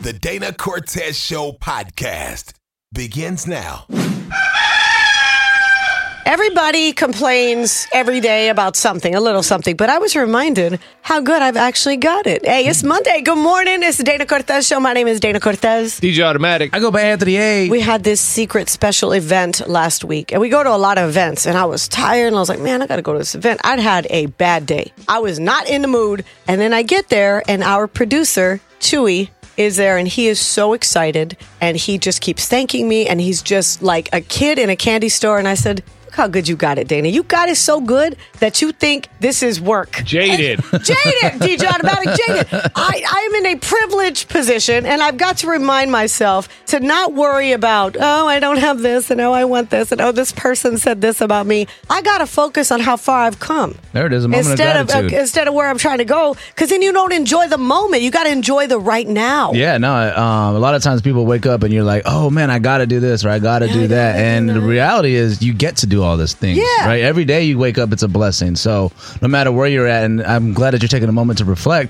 The Dana Cortez Show podcast begins now. Everybody complains every day about something, a little something, but I was reminded how good I've actually got it. Hey, it's Monday. Good morning. It's the Dana Cortez Show. My name is Dana Cortez. DJ Automatic. I go by Anthony A. We had this secret special event last week, and we go to a lot of events, and I was tired, and I was like, man, I got to go to this event. I'd had a bad day. I was not in the mood, and then I get there, and our producer, Chewy, is there, and he is so excited, and he just keeps thanking me, and he's just like a kid in a candy store, and I said, look how good you got it, Dana. You got it so good that you think this is work. Jaded. Jaded, DJ Automatic, jaded. I'm in a privileged position, and I've got to remind myself to not worry about, oh, I don't have this, and oh, I want this, and oh, this person said this about me. I got to focus on how far I've come. There it is, a moment of gratitude. Instead of where I'm trying to go, because then you don't enjoy the moment. You got to enjoy the right now. Yeah, no, a lot of times people wake up and you're like, oh, man, I got to do this or I got to do that. And the reality is you get to do all these things, right? Every day you wake up, it's a blessing. So no matter where you're at, and I'm glad that you're taking a moment to reflect.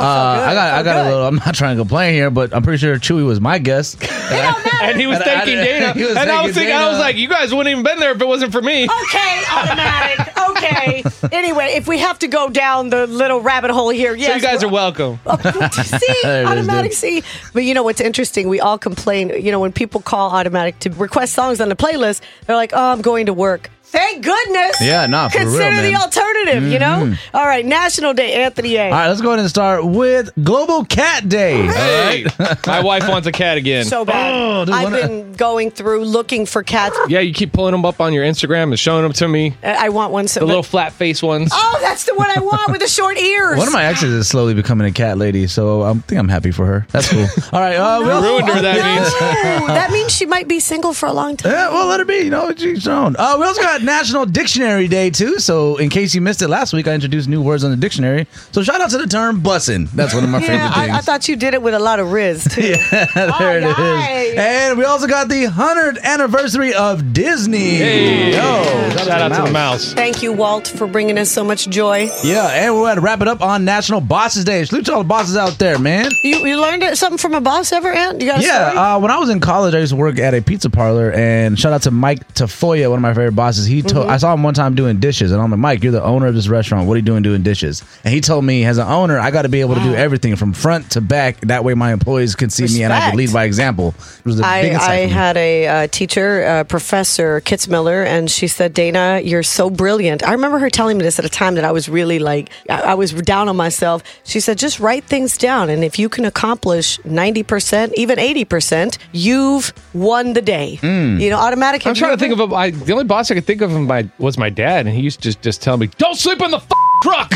I got a little, I'm not trying to complain here, but I'm pretty sure Chewy was my guest. And he was thanking Dana. And I was thinking, I was like, you guys wouldn't even been there if it wasn't for me. Okay, Automatic. Okay. Anyway, if we have to go down the little rabbit hole here, yes. So you guys are welcome. See, Automatic, see. But you know what's interesting? We all complain, when people call Automatic to request songs on the playlist, they're like, oh, I'm going to work. Thank goodness. Yeah, no, for Consider real, man. the alternative, you know? All right, National Day, Anthony A. All right, let's go ahead and start with Global Cat Day. Hey, my wife wants a cat again. So bad. Oh, I've been going through looking for cats. Yeah, you keep pulling them up on your Instagram and showing them to me. I want one. The little flat face ones. Oh, that's the one I want with the short ears. One of my exes is slowly becoming a cat lady, so I think I'm happy for her. That's cool. All right. Ruined her, that means. That means she might be single for a long time. Yeah, well, let her be. She's own. We also got National Dictionary Day, too. So in case you missed it last week, I introduced new words on the dictionary. So shout out to the term bussin'. That's one of my favorite things. I thought you did it with a lot of riz, too. Yeah, there it is. And we also got the 100th anniversary of Disney. Hey, shout out to the mouse. Thank you, Walt, for bringing us so much joy. Yeah, and we're going to wrap it up on National Bosses Day. Salute to all the bosses out there, man. You learned something from a boss ever, Ant? You got a story? When I was in college, I used to work at a pizza parlor, and shout out to Mike Tafoya, one of my favorite bosses. I saw him one time doing dishes, and I'm like, Mike, you're the owner of this restaurant. What are you doing dishes? And he told me, as an owner, I got to be able to do everything from front to back. That way my employees could see me and I could lead by example. It was a big insight I for me. had a teacher, Professor Kitzmiller, and she said, Dana, you're so brilliant. I remember her telling me this at a time that I was really I was down on myself. She said, just write things down, and if you can accomplish 90%, even 80%, you've won the day. Automatic. I'm trying to think of the only boss I could think of was my dad, and he used to just tell me, don't sleep on the truck.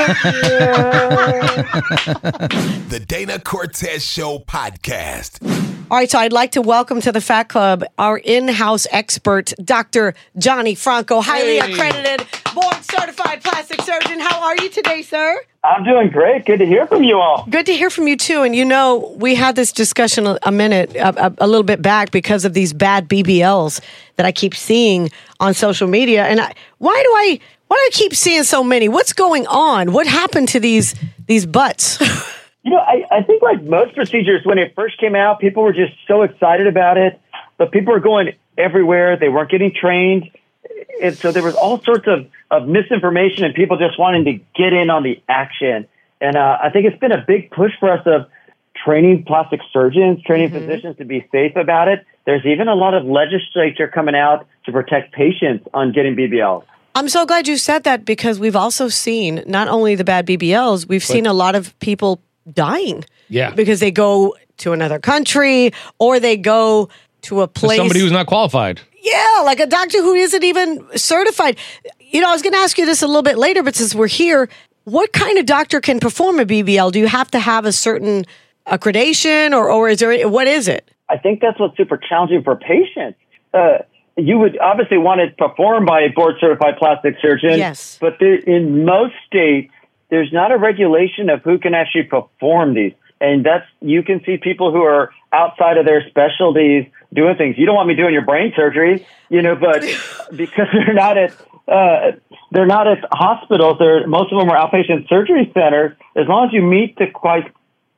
The Dana Cortez Show podcast. All right, so I'd like to welcome to the Fat Club our in-house expert, Dr. Johnny Franco, highly accredited, board-certified plastic surgeon. How are you today, sir? I'm doing great. Good to hear from you all. Good to hear from you, too. And, we had this discussion a little bit back because of these bad BBLs that I keep seeing on social media. And why do I keep seeing so many? What's going on? What happened to these butts? I think like most procedures, when it first came out, people were just so excited about it, but people were going everywhere. They weren't getting trained. And so there was all sorts of misinformation and people just wanting to get in on the action. And I think it's been a big push for us of training plastic surgeons, training physicians to be safe about it. There's even a lot of legislature coming out to protect patients on getting BBLs. I'm so glad you said that, because we've also seen not only the bad BBLs, we've seen a lot of people dying. Yeah. Because they go to another country or they go to a place. Somebody who's not qualified. Yeah, like a doctor who isn't even certified. I was going to ask you this a little bit later, but since we're here, what kind of doctor can perform a BBL? Do you have to have a certain accreditation or is there, what is it? I think that's what's super challenging for patients. You would obviously want it performed by a board-certified plastic surgeon. Yes. But in most states, there's not a regulation of who can actually perform these. And you can see people who are outside of their specialties doing things. You don't want me doing your brain surgery, but because they're not at hospitals. Most of them are outpatient surgery centers. As long as you meet the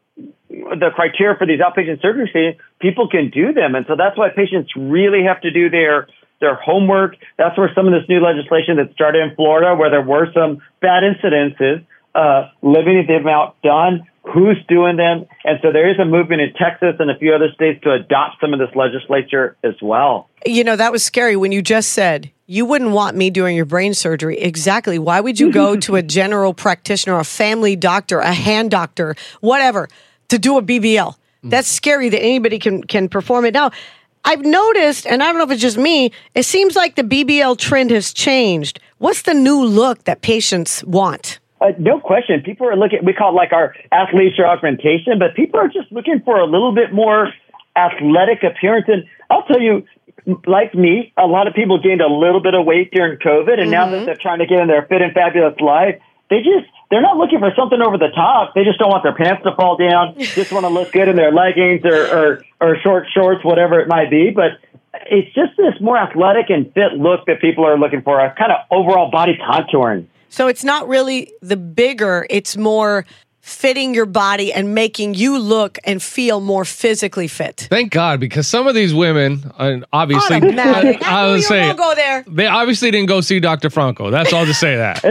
the criteria for these outpatient surgeries, people can do them. And so that's why patients really have to do their homework. That's where some of this new legislation that started in Florida, where there were some bad incidences, limiting the amount done, who's doing them. And so there is a movement in Texas and a few other states to adopt some of this legislature as well. You know, that was scary when you just said you wouldn't want me doing your brain surgery. Exactly. Why would you go to a general practitioner, a family doctor, a hand doctor, whatever, to do a BBL? That's scary that anybody can perform it. Now, I've noticed, and I don't know if it's just me, it seems like the BBL trend has changed. What's the new look that patients want? No question. People are looking, we call it like our athleisure augmentation, but people are just looking for a little bit more athletic appearance. And I'll tell you, like me, a lot of people gained a little bit of weight during COVID, and now that they're trying to get in their fit and fabulous life, they're not looking for something over the top. They just don't want their pants to fall down, just want to look good in their leggings or short shorts, whatever it might be. But it's just this more athletic and fit look that people are looking for, a kind of overall body contouring. So it's not really the bigger, it's more fitting your body and making you look and feel more physically fit. Thank God, because some of these women, obviously, I was saying, go there. They obviously didn't go see Dr. Franco. That's all to say that.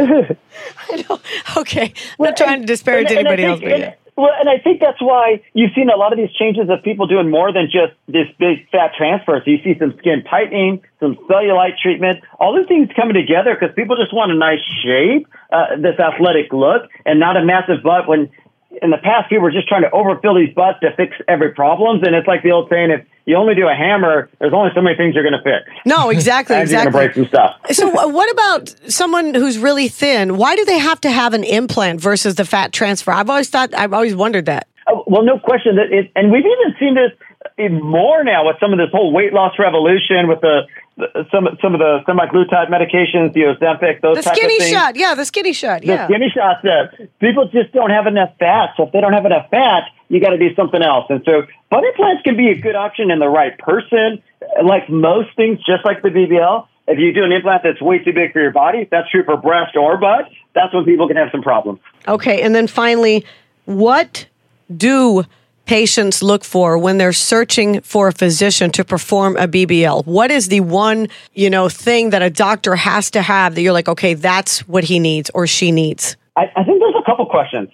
I know. Okay. I'm not trying to disparage anybody else. Well, and I think that's why you've seen a lot of these changes of people doing more than just this big fat transfer. So you see some skin tightening, some cellulite treatment, all these things coming together because people just want a nice shape, this athletic look, and not a massive butt. When in the past, people were just trying to overfill these butts to fix every problem. And it's like the old saying, if you only do a hammer, there's only so many things you're going to fix. No, exactly. And you're going to break some stuff. So what about someone who's really thin? Why do they have to have an implant versus the fat transfer? I've always wondered that. Well, no question. And we've even seen this more now with some of this whole weight loss revolution with some of the semaglutide medications, the Ozempic, those type of things. The skinny shot. Yeah, the skinny shot. Yeah. The skinny shots that people just don't have enough fat. So if they don't have enough fat, you got to do something else. And so butt implants can be a good option in the right person. Like most things, just like the BBL, if you do an implant that's way too big for your body, that's true for breast or butt, that's when people can have some problems. Okay. And then finally, what do patients look for when they're searching for a physician to perform a BBL? What is the one, thing that a doctor has to have that you're like, okay, that's what he needs or she needs? I think there's a couple questions.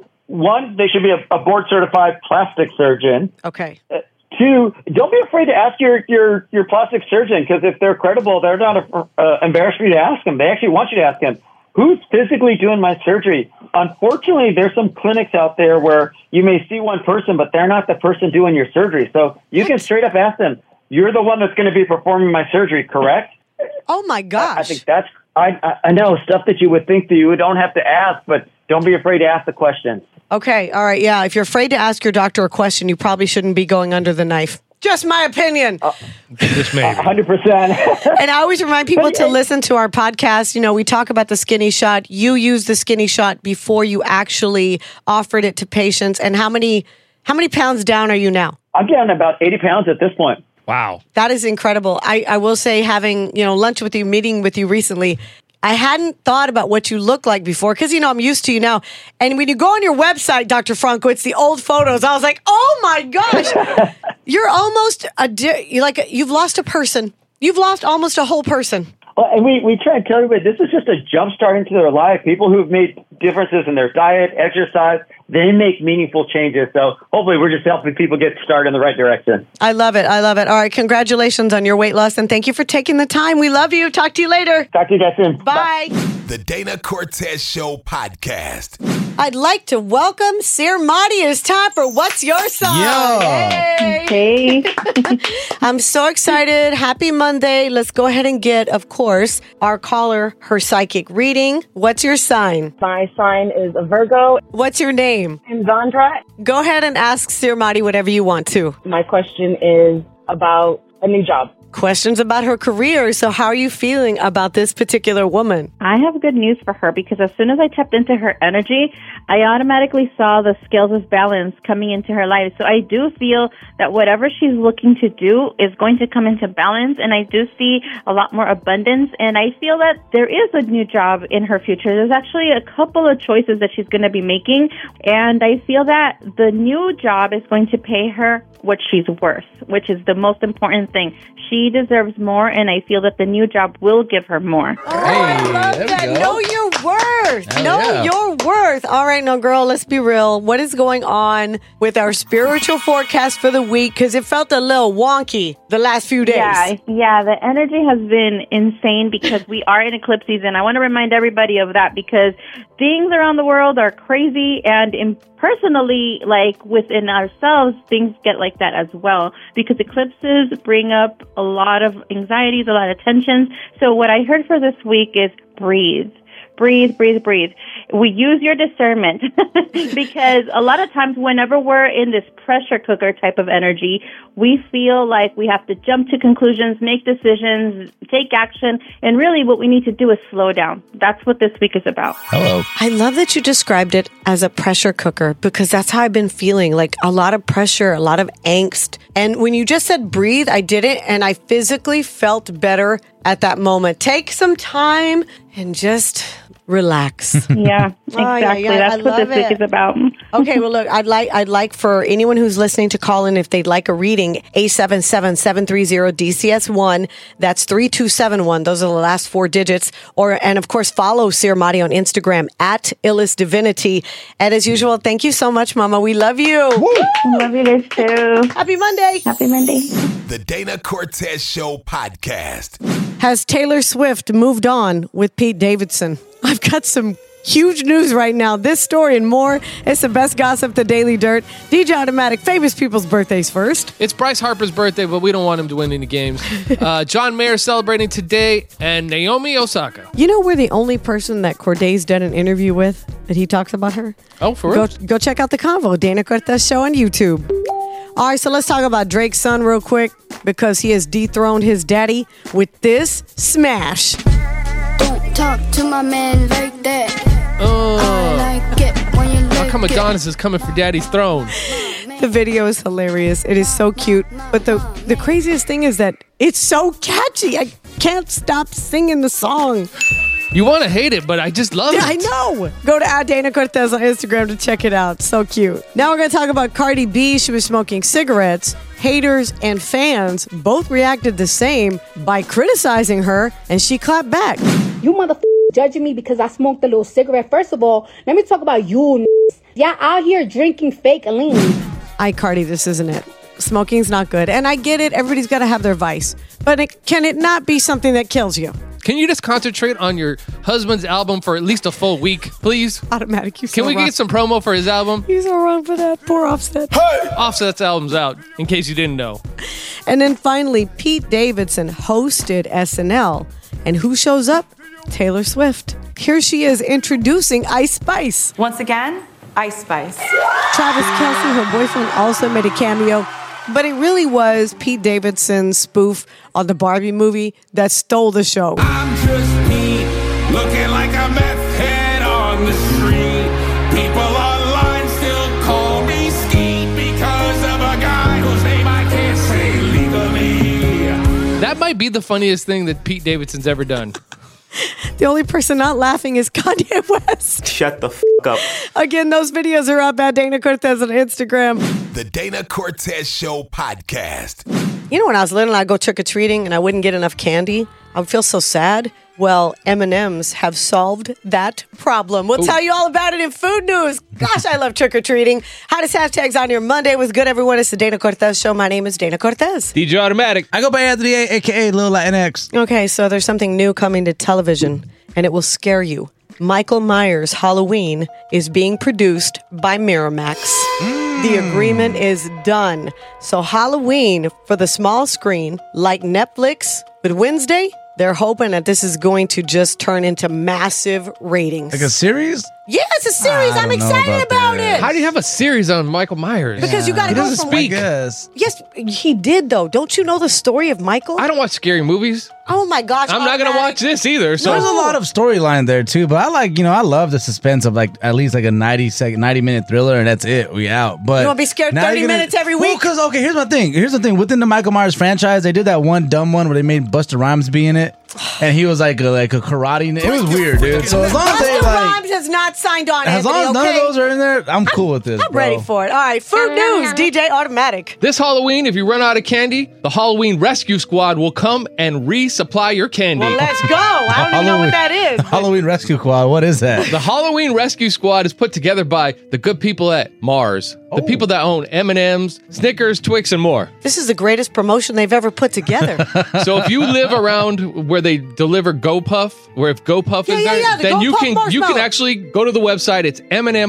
One, they should be a board-certified plastic surgeon. Okay. Two, don't be afraid to ask your plastic surgeon, because if they're credible, they're not embarrassed for you to ask them. They actually want you to ask them, who's physically doing my surgery? Unfortunately, there's some clinics out there where you may see one person, but they're not the person doing your surgery. So you can straight up ask them, you're the one that's going to be performing my surgery, correct? Oh, my gosh. I think that's, I know, stuff that you would think that you don't have to ask, but don't be afraid to ask the questions. Okay. All right. Yeah. If you're afraid to ask your doctor a question, you probably shouldn't be going under the knife. Just my opinion. Just maybe. 100%. And I always remind people to listen to our podcast. We talk about the skinny shot. You used the skinny shot before you actually offered it to patients. And how many pounds down are you now? I'm down about 80 pounds at this point. Wow. That is incredible. I will say, having, lunch with you, meeting with you recently, I hadn't thought about what you look like before because, I'm used to you now. And when you go on your website, Dr. Franco, it's the old photos. I was like, oh my gosh, you're almost you've lost a person. You've lost almost a whole person. Well, and we try and tell everybody this is just a jump start into their life. People who've made differences in their diet, exercise, they make meaningful changes. So hopefully we're just helping people get started in the right direction. I love it. I love it. All right. Congratulations on your weight loss. And thank you for taking the time. We love you. Talk to you later. Talk to you guys soon. Bye. The Dana Cortez Show podcast. I'd like to welcome Sir Marty. It's time for What's Your Song? Yeah. Hey. I'm so excited. Happy Monday. Let's go ahead and get, of course, our caller, her psychic reading. What's your sign? My sign is a Virgo. What's your name? I'm Zandra. Go ahead and ask Sir Marty whatever you want to. My question is about a new job. questions about her career. So how are you feeling about this particular woman? I have good news for her because as soon as I tapped into her energy, I automatically saw the scales of balance coming into her life. So I do feel that whatever she's looking to do is going to come into balance, and I do see a lot more abundance, and I feel that there is a new job in her future. There's actually a couple of choices that she's going to be making, and I feel that the new job is going to pay her what she's worth, which is the most important thing. She deserves more, and I feel that the new job will give her more. Oh, I love there we that. go. Know your worth. Hell Know yeah. your worth. All right, now, girl, let's be real. What is going on with our spiritual forecast for the week? Because it felt a little wonky the last few days. Yeah, the energy has been insane because we are in eclipse season. I want to remind everybody of that because things around the world are crazy, and personally, like within ourselves, things get like that as well because eclipses bring up a lot of anxieties, a lot of tensions. So what I heard for this week is breathe. Breathe, breathe, breathe. We use your discernment because a lot of times whenever we're in this pressure cooker type of energy, we feel like we have to jump to conclusions, make decisions, take action, and really what we need to do is slow down. That's what this week is about. Hello. I love that you described it as a pressure cooker because that's how I've been feeling, like a lot of pressure, a lot of angst. And when you just said breathe, I did it and I physically felt better at that moment. Take some time and just relax. Yeah, exactly. That's what this week is about. Okay, well, look, I'd like for anyone who's listening to call in if they'd like a reading, 877-730-DCS1. That's 3271. Those are the last four digits. And of course, follow Sir Madi on Instagram at Illest Divinity. And as usual, thank you so much, Mama. We love you. Love you guys too. Happy Monday. Happy Monday. The Dana Cortez Show podcast. Has Taylor Swift moved on with Pete Davidson? I've got some huge news right now. This story and more. It's the best gossip, the Daily Dirt. DJ Automatic, famous people's birthdays first. It's Bryce Harper's birthday, but we don't want him to win any games. John Mayer celebrating today, and Naomi Osaka. You know we're the only person that Corday's done an interview with that he talks about her? Oh, for real? Go check out the convo, Dana Cortez Show on YouTube. All right, so let's talk about Drake's son real quick because he has dethroned his daddy with this smash. Don't talk to my man like that. I like it when you How like come it. Adonis is coming for daddy's throne? The video is hilarious. It is so cute. But the craziest thing is that it's so catchy. I can't stop singing the song. You want to hate it, but I just love it. I know. Go to @Dana Cortez on Instagram to check it out. So cute. Now we're going to talk about Cardi B. She was smoking cigarettes. Haters and fans both reacted the same by criticizing her, and she clapped back. You judging me because I smoked a little cigarette. First of all, let me talk about you. Y'all out here drinking fake lean. Cardi, this isn't it. Smoking's not good. And I get it. Everybody's got to have their vice. But can it not be something that kills you? Can you just concentrate on your husband's album for at least a full week, please? Automatic. Can we get some promo for his album? You're so wrong for that. Poor Offset. Offset's album's out, in case you didn't know. And then finally, Pete Davidson hosted SNL. And who shows up? Taylor Swift. Here she is introducing Ice Spice. Once again, Ice Spice. Travis Kelce, her boyfriend, also made a cameo. But it really was Pete Davidson's spoof on the Barbie movie that stole the show. I'm just Pete, looking like a meth head on the street. People online still call me Skeet because of a guy whose name I can't say legally. That might be the funniest thing that Pete Davidson's ever done. The only person not laughing is Kanye West. Shut the f*** up. Again, those videos are up at Dana Cortez on Instagram. The Dana Cortez Show podcast. You know, when I was little, I'd go trick-or-treating and I wouldn't get enough candy. I would feel so sad. Well, M&Ms have solved that problem. We'll tell you all about it in food news. Gosh, I love trick-or-treating. Hottest hashtags on your Monday. Was good, everyone. It's the Dana Cortez Show. My name is Dana Cortez. DJ Automatic. I go by Anthony A, a.k.a. Lil Latinx. Okay, so there's something new coming to television, and it will scare you. Michael Myers' Halloween is being produced by Miramax. The agreement is done. So Halloween for the small screen, like Netflix, but Wednesday, they're hoping that this is going to just turn into massive ratings. Like a series? Yeah, it's a series. I I'm don't know excited about that. it. How do you have a series on Michael Myers? Because you got to He go doesn't from speak. Yes. Yes, he did though. Don't you know the story of Michael? I don't watch scary movies. Oh my gosh! I'm not gonna watch this either. So There's a lot of storyline there too, but I love the suspense of like at least like a 90-minute thriller, and that's it. We out. But You wanna be scared now 30 you're gonna- minutes every Well, week? because okay, here's my thing. Here's the thing. Within the Michael Myers franchise, they did that one dumb one where they made Busta Rhymes be in it, and he was like a karate. It was weird, dude. So as long as they Busta like, Rhymes has not signed on. as long as Anthony, none of okay? those are in there, I'm cool with this. I'm bro. ready for it. All right, food news. DJ Automatic. this Halloween, if you run out of candy, the Halloween Rescue Squad will come and resupply your candy. Well, let's go. I don't even know what that is. but- Halloween Rescue Squad. What is that? The Halloween Rescue Squad is put together by the good people at Mars, the people that own M&M's, Snickers, Twix, and more. This is the greatest promotion they've ever put together. So if you live around where they deliver GoPuff, where if GoPuff is there, yeah, the then you GoPuff can marshmallow. actually go to the website. It's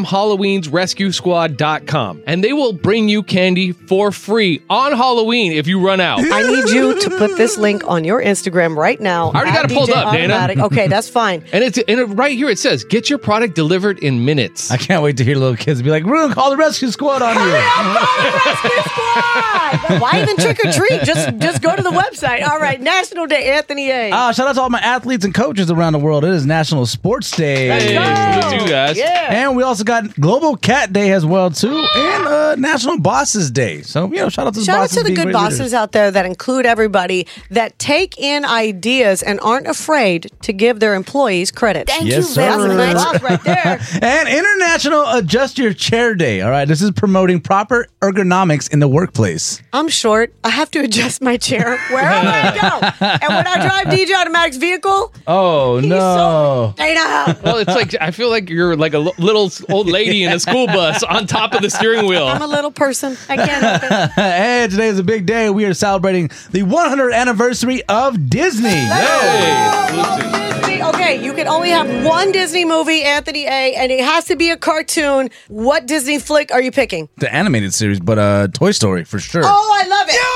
MNMHalloweensRescueSquad.com, and they will bring you candy for free on Halloween if you run out. I need you to put this link on your Instagram right now. I already got it pulled up, Dana. Okay, that's fine. And right here it says, get your product delivered in minutes. I can't wait to hear little kids be like, "We're gonna call the rescue squad on you." Rescue Squad. Why even trick or treat? Just go to the website. All right, National Day, Anthony A. Shout out to all my athletes and coaches around the world. It is National Sports Day. Hey, salute to you guys. Yeah. And we also got Global Cat Day as well too, and National Bosses Day. So shout out to the Shout out bosses to the being good great bosses leaders. out there that include everybody that take in ideas and aren't afraid to give their employees credit. Thank Yes, you sir. very That's much. a boss right there. And International Adjust Your Chair Day. All right, this is promoting proper ergonomics in the workplace. I'm short. I have to adjust my chair wherever I go. And when I drive DJ Automatic's vehicle, Oh he's no! so Dana. Well, it's like, I feel like you're like a little old lady in a school bus on top of the steering wheel. I'm a little person. I can't help it. And today is a big day. We are celebrating the 100th anniversary of Disney. Hey, salute to you. Disney. Okay, you can only have one Disney movie, Anthony A, and it has to be a cartoon. What Disney flick are you picking? The animated series, but Toy Story for sure. Oh, I love it.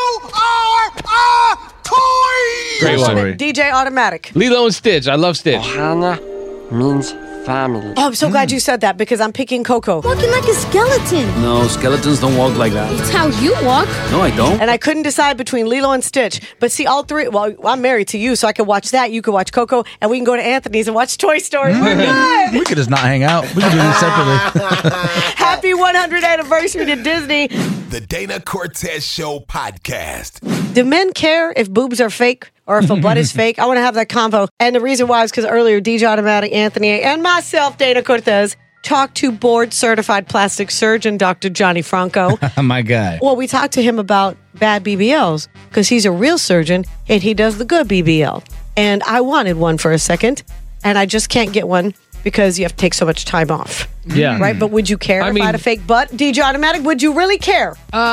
Great Love one. it. DJ Automatic. Lilo and Stitch. I love Stitch. Ohana means family. Oh, I'm so glad you said that because I'm picking Coco. Walking like a skeleton. No, skeletons don't walk like that. It's how you walk. No, I don't. And I couldn't decide between Lilo and Stitch. But see, all three, well, I'm married to you, so I could watch that. You could watch Coco, and we can go to Anthony's and watch Toy Story. We're good. We could just not hang out. We could do this separately. Happy 100th anniversary to Disney. The Dana Cortez Show podcast. Do men care if boobs are fake or if a butt is fake? I want to have that convo. And the reason why is because earlier, DJ Automatic, Anthony, and myself, Dana Cortez, talked to board-certified plastic surgeon Dr. Johnny Franco. My guy. Well, we talked to him about bad BBLs because he's a real surgeon and he does the good BBL. And I wanted one for a second, and I just can't get one because you have to take so much time off. Yeah. Right? But would you care if mean- I had a fake butt? DJ Automatic, would you really care?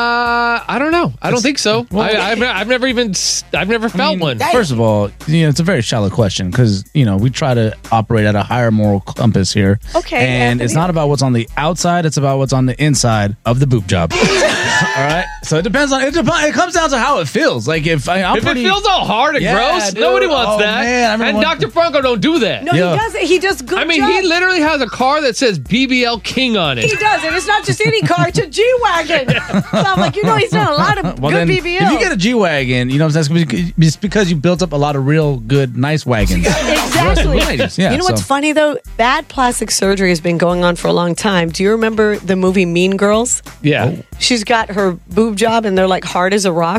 I don't know. I don't think so. I've never felt one. First of all, it's a very shallow question because, we try to operate at a higher moral compass here. Okay, And Anthony. it's not about what's on the outside, it's about what's on the inside of the boob job. All right? So it depends on, it comes down to how it feels. Like if I'm If pretty, it feels all hard and Yeah, gross, dude. nobody wants Oh, that. man, I remember and when- Dr. Franco don't do that. No, Yeah. he does it. He does good I mean, job. he literally has a car that says BBL King on it. He does, and it's not just any car, it's a G-Wagon. So I'm like, he's done a lot of well, good then, BBL. if you get a G-Wagon, it's because you built up a lot of real good, nice wagons. Exactly. Yeah, you know what's funny, though? Bad plastic surgery has been going on for a long time. Do you remember the movie Mean Girls? Yeah. She's got her boob job, and they're like hard as a rock.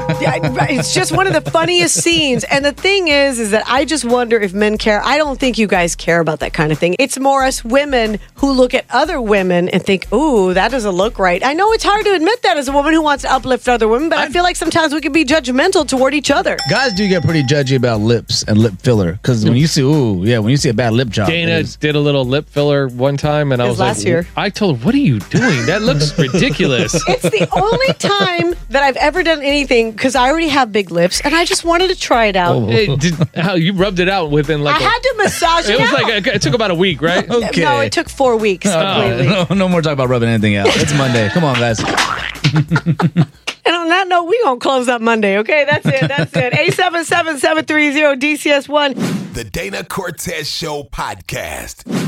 It's just one of the funniest scenes. And the thing is that I just wonder if men care. I don't think you guys care about that kind of thing. It's more us women who look at other women and think, ooh, that doesn't look right. I know it's hard to admit that as a woman who wants to uplift other women, but I feel like sometimes we can be judgmental toward each other. Guys do get pretty judgy about lips and lip filler because when you see a bad lip job, Dana did a little lip filler one time, and I It was was last like, year. I told her, what are you doing? That looks ridiculous. It's the only time that I've ever done anything because I already have big lips and I just wanted to try it out. How you rubbed it out within I had to massage it it was out. like it took about a week, right? Okay. No, it took 4 weeks completely. No more talk about rubbing anything out. It's Monday. Come on, guys. And on that note, we're going to close up Monday, okay? That's it. 877-730-DCS1. The Dana Cortez Show podcast.